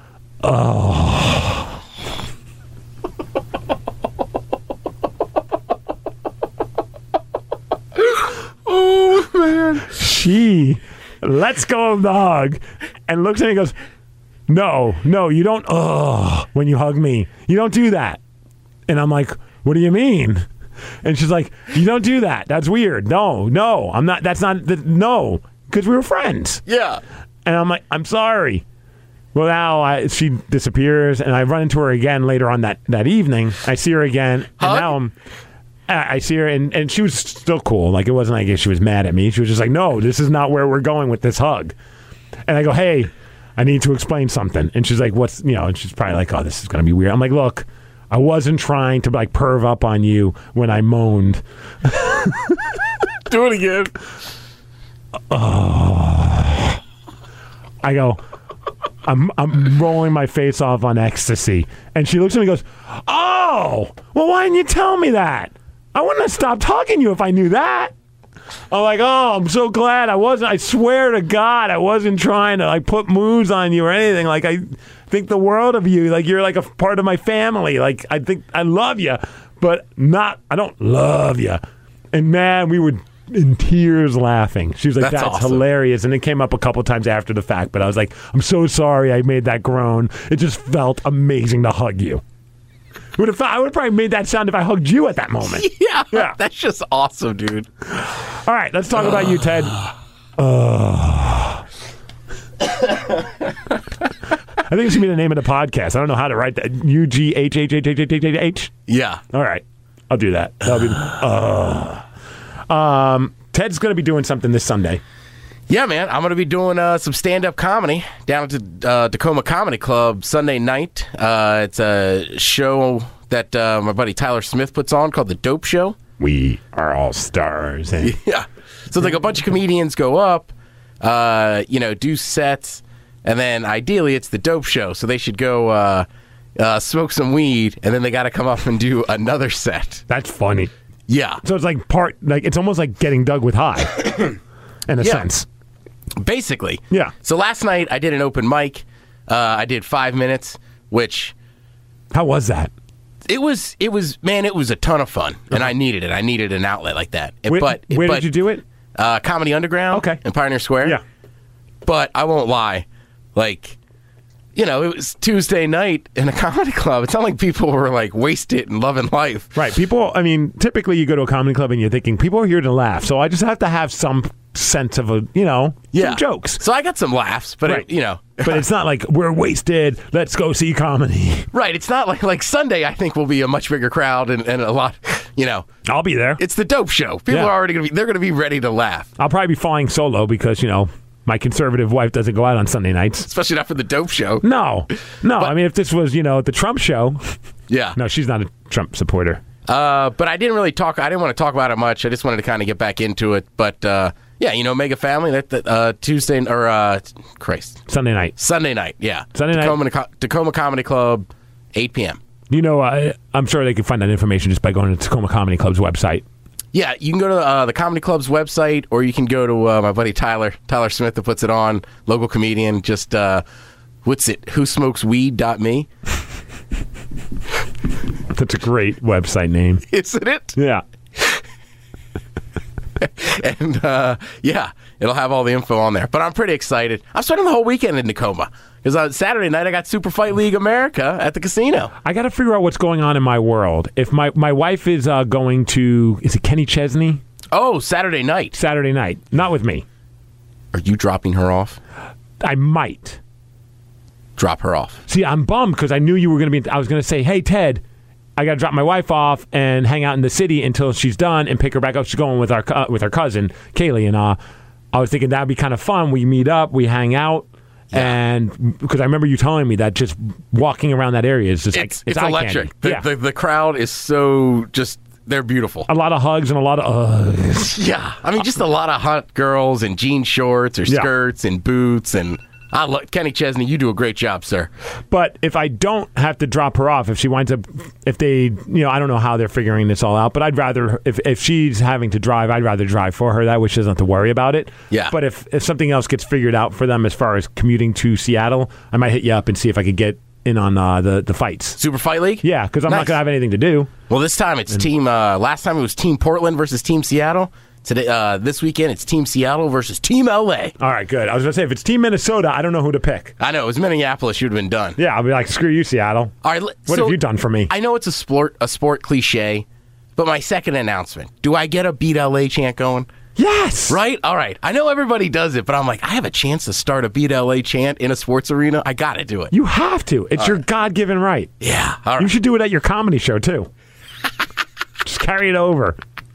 oh. Oh, man. She lets go of the hug and looks at me and goes, No, no, you don't. Oh, when you hug me, you don't do that. And I'm like, what do you mean? And she's like, you don't do that. That's weird. No, no, I'm not. That's not. The, no, because we were friends. Yeah. And I'm like, I'm sorry. Well, now I, she disappears, and I run into her again later on that, that evening. I see her again, and hug? now I'm. I see her, and, and she was still cool. Like, it wasn't like she was mad at me. She was just like, no, this is not where we're going with this hug. And I go, hey. I need to explain something. And she's like, what's, you know, and she's probably like, oh, this is going to be weird. I'm like, look, I wasn't trying to like perv up on you when I moaned. Do it again. Oh. I go, I'm, I'm rolling my face off on ecstasy. And she looks at me and goes, oh, well, why didn't you tell me that? I wouldn't have stopped talking to you if I knew that. I'm like, oh, I'm so glad I wasn't. I swear to God, I wasn't trying to like put moves on you or anything. Like, I think the world of you. Like, you're like a part of my family. Like, I think I love you, but not. I don't love you. And man, we were in tears laughing. She was like, that's, that's awesome. hilarious. And it came up a couple times after the fact. But I was like, I'm so sorry I made that groan. It just felt amazing to hug you. Would have I would have probably made that sound if I hugged you at that moment. Yeah, yeah. That's just awesome, dude. All right, let's talk about you, Ted. Uh, I think this should be the name of the podcast. I don't know how to write that. U G H H H H H H H. Yeah. All right, I'll do that. That'll be. Uh. Um, Ted's going to be doing something this Sunday. Yeah, man. I'm going to be doing uh, some stand-up comedy down at the uh, Tacoma Comedy Club Sunday night. Uh, it's a show that uh, my buddy Tyler Smith puts on called The Dope Show. We are all stars. Eh? Yeah. So like a bunch of comedians go up, uh, you know, do sets, and then ideally it's The Dope Show. So they should go uh, uh, smoke some weed, and then they got to come up and do another set. That's funny. Yeah. So it's like part, like it's almost like getting Doug with high, in a yeah. sense. Basically. Yeah. So last night I did an open mic. Uh, I did five minutes, which... How was that? It was, it was, man, it was a ton of fun, and I needed it. I needed an outlet like that. Where, but where but, did you do it? Uh, Comedy Underground. Okay. In Pioneer Square. Yeah. But I won't lie, like, you know, it was Tuesday night in a comedy club. It's not like people were like wasted and loving life. Right. People, I mean, typically you go to a comedy club and you're thinking, people are here to laugh. So I just have to have some sense of a, you know, yeah. some jokes. So I got some laughs, but, right. it, you know. But it's not like we're wasted. Let's go see comedy. Right. It's not like, like Sunday, I think, will be a much bigger crowd and, and a lot, you know. I'll be there. It's The Dope Show. People Yeah. are already going to be, they're going to be ready to laugh. I'll probably be flying solo because, you know, my conservative wife doesn't go out on Sunday nights. Especially not for The Dope Show. No. No. But, I mean, if this was, you know, the Trump show. Yeah. No, she's not a Trump supporter. Uh, but I didn't really talk. I didn't want to talk about it much. I just wanted to kind of get back into it. But uh, yeah, you know, Mega Family. That, that uh, Tuesday or uh, Christ, Sunday night. Sunday night. Yeah, Sunday night. Tacoma, Tacoma Comedy Club, eight p.m. You know, I, I'm sure they can find that information just by going to Tacoma Comedy Club's website. Yeah, you can go to uh, the Comedy Club's website, or you can go to uh, my buddy Tyler, Tyler Smith, that puts it on. Local comedian. Just uh, what's it? Who smokes weed dot me. That's a great website name. Isn't it? Yeah. and uh, yeah, it'll have all the info on there. But I'm pretty excited. I'm spending the whole weekend in Tacoma because on Saturday night I got Super Fight League America at the casino. I got to figure out what's going on in my world. If my, my wife is uh, going to, is it Kenny Chesney? Oh, Saturday night. Saturday night. Not with me. Are you dropping her off? I might. Drop her off. See, I'm bummed because I knew you were going to be, I was going to say, hey, Ted, I got to drop my wife off and hang out in the city until she's done and pick her back up. She's going with our uh, with her cousin, Kaylee. And uh, I was thinking that would be kind of fun. We meet up, we hang out. Yeah. And because I remember you telling me that just walking around that area is just it's, like, it's, it's electric. The, yeah. the, the crowd is so just, they're beautiful. A lot of hugs and a lot of Uggs. Yeah. I mean, just a lot of hot girls in jean shorts or skirts yeah. and boots and... I love Kenny Chesney. You do a great job, sir. But if I don't have to drop her off, if she winds up, if they, you know, I don't know how they're figuring this all out, but I'd rather, if, if she's having to drive, I'd rather drive for her. That way she doesn't have to worry about it. Yeah. But if, if something else gets figured out for them as far as commuting to Seattle, I might hit you up and see if I could get in on uh, the, the fights. Super Fight League? Yeah, because I'm nice. not going to have anything to do. Well, this time it's and, team, uh, last time it was Team Portland versus Team Seattle. Today, uh, this weekend, it's Team Seattle versus Team L A. All right, good. I was going to say, if it's Team Minnesota, I don't know who to pick. I know. It was Minneapolis. You'd have been done. Yeah, I'll be like, screw you, Seattle. All right. What so, have you done for me? I know it's a sport, a sport cliche, but my second announcement. Do I get a Beat L A chant going? Yes. Right? All right. I know everybody does it, but I'm like, I have a chance to start a Beat L A chant in a sports arena. I got to do it. You have to. It's all your right. God-given right. Yeah. All right. You should do it at your comedy show, too. Just carry it over.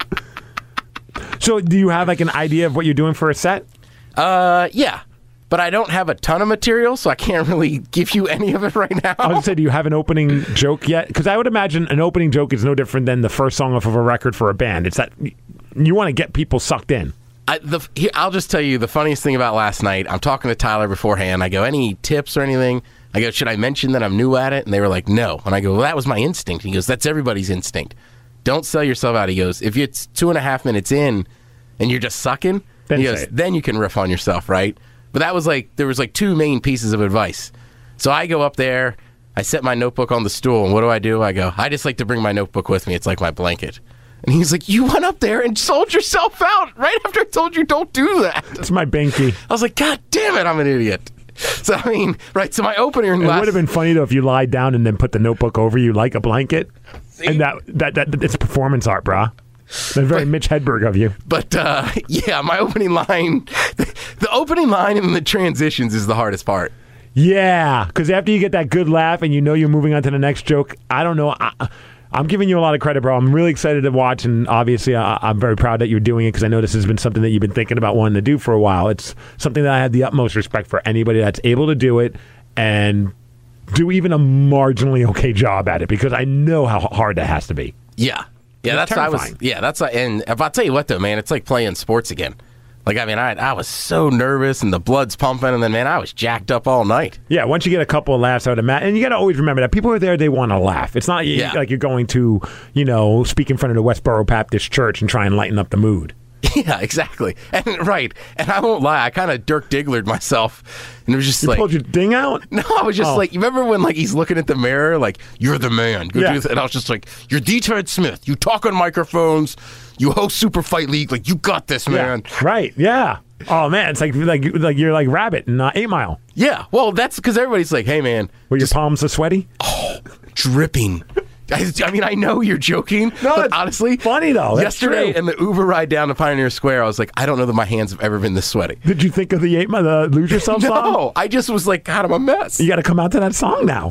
So do you have like an idea of what you're doing for a set? Uh, yeah. But I don't have a ton of material, so I can't really give you any of it right now. I was going to say, do you have an opening joke yet? Because I would imagine an opening joke is no different than the first song off of a record for a band. It's that you want to get people sucked in. I, the, here, I'll just tell you the funniest thing about last night. I'm talking to Tyler beforehand. I go, any tips or anything? I go, should I mention that I'm new at it? And they were like, no. And I go, well, that was my instinct. He goes, that's everybody's instinct. Don't sell yourself out. He goes, if it's two and a half minutes in and you're just sucking, then, he goes, then you can riff on yourself, right? But that was like, there was like two main pieces of advice. So I go up there, I set my notebook on the stool, and what do I do? I go, I just like to bring my notebook with me. It's like my blanket. And he's like, you went up there and sold yourself out right after I told you don't do that. It's my binky. I was like, God damn it, I'm an idiot. So, I mean, right, so my opener... It last... would have been funny, though, if you lied down and then put the notebook over you like a blanket. See? And that, that, that it's performance art, brah. That's very but, Mitch Hedberg of you. But, uh, yeah, my opening line... The, the opening line and the transitions is the hardest part. Yeah, because after you get that good laugh and you know you're moving on to the next joke, I don't know... I, I'm giving you a lot of credit, bro. I'm really excited to watch, and obviously I, I'm very proud that you're doing it because I know this has been something that you've been thinking about wanting to do for a while. It's something that I have the utmost respect for anybody that's able to do it and do even a marginally okay job at it because I know how hard that has to be. Yeah. Yeah, it's that's I was. Yeah, that's and if I tell you what though, man, it's like playing sports again. Like, I mean, I I was so nervous and the blood's pumping, and then, man, I was jacked up all night. Yeah, once you get a couple of laughs out of Matt, and you got to always remember that people are there, they want to laugh. It's not yeah. like you're going to, you know, speak in front of the Westboro Baptist Church and try and lighten up the mood. Yeah, exactly. And right. And I won't lie, I kind of Dirk Digglered myself. And it was just you like... You pulled your ding out? No, I was just oh. like, you remember when like he's looking at the mirror, like, you're the man. Go yeah. do this. And I was just like, you're D. Ted Smith. You talk on microphones. You host Super Fight League. Like, you got this, man. Yeah. Right, yeah. Oh, man, it's like like like you're like Rabbit in uh, eight mile. Yeah, well, that's because everybody's like, hey, man. Were your palms so sweaty? Oh, dripping. I, I mean, I know you're joking, no, but honestly, funny though. That's yesterday true. in the Uber ride down to Pioneer Square, I was like, I don't know that my hands have ever been this sweaty. Did you think of the eight the Lose Yourself no, song? No, I just was like, God, I'm a mess. You got to come out to that song now.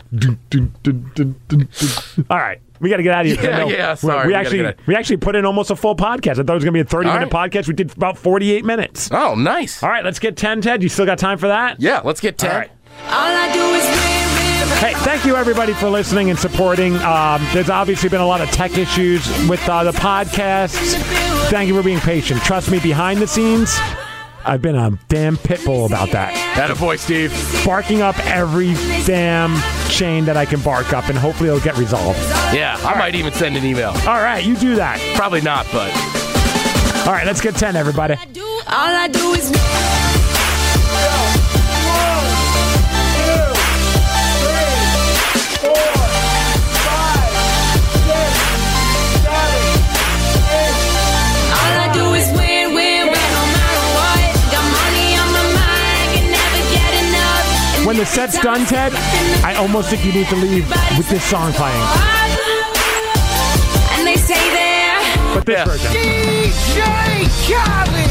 All right. We got to get out of here. Yeah, no, yeah, sorry. We, we actually we actually put in almost a full podcast. I thought it was going to be a thirty-minute right. podcast. We did about forty-eight minutes. Oh, nice. All right, let's get ten, Ted. You still got time for that? Yeah, let's get ten. All right. All I do is win, win. Hey, thank you, everybody, for listening and supporting. Um, there's obviously been a lot of tech issues with uh, the podcasts. Thank you for being patient. Trust me, behind the scenes, I've been a damn pit bull about that. Attaboy, Steve. Barking up every damn chain that I can bark up, and hopefully it'll get resolved. Yeah, I All might right. even send an email. All right, you do that. Probably not, but... All right, let's get ten, everybody. All I do is... All I do is win. when the set's done, Ted, I almost think you need to leave with this song playing. And they say there. But this version. D J Khaled.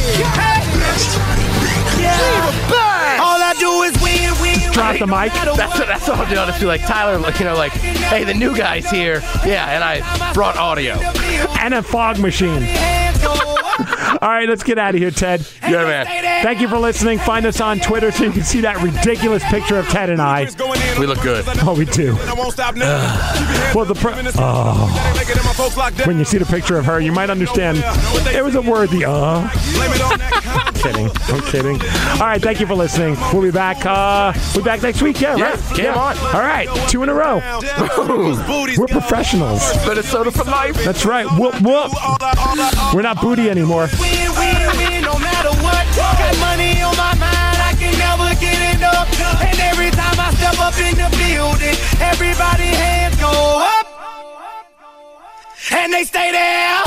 Yeah. All I do is win, win. Drop the mic. That's what, that's all I'll do. I'll just be like, Tyler, like, you know, like, hey, the new guy's here. Yeah, and I brought audio. And a fog machine. All right, let's get out of here, Ted. Good, man. Thank you for listening. Find us on Twitter so you can see that ridiculous picture of Ted and I. We look good. Oh, we do. Well, the pro- oh. When you see the picture of her, you might understand it was a worthy uh. I'm kidding. I'm kidding. All right, thank you for listening. We'll be back. Uh, we'll be back next week. Yeah, Yeah, right? game Yeah. on. All right, two in a row. We're professionals. Minnesota for life. That's right. Whoop, whoop. We're not booty anymore. Win, win, win, no matter what. Got money on my mind, I can never get enough. And every time I step up in the building, everybody hands go up. And they stay there.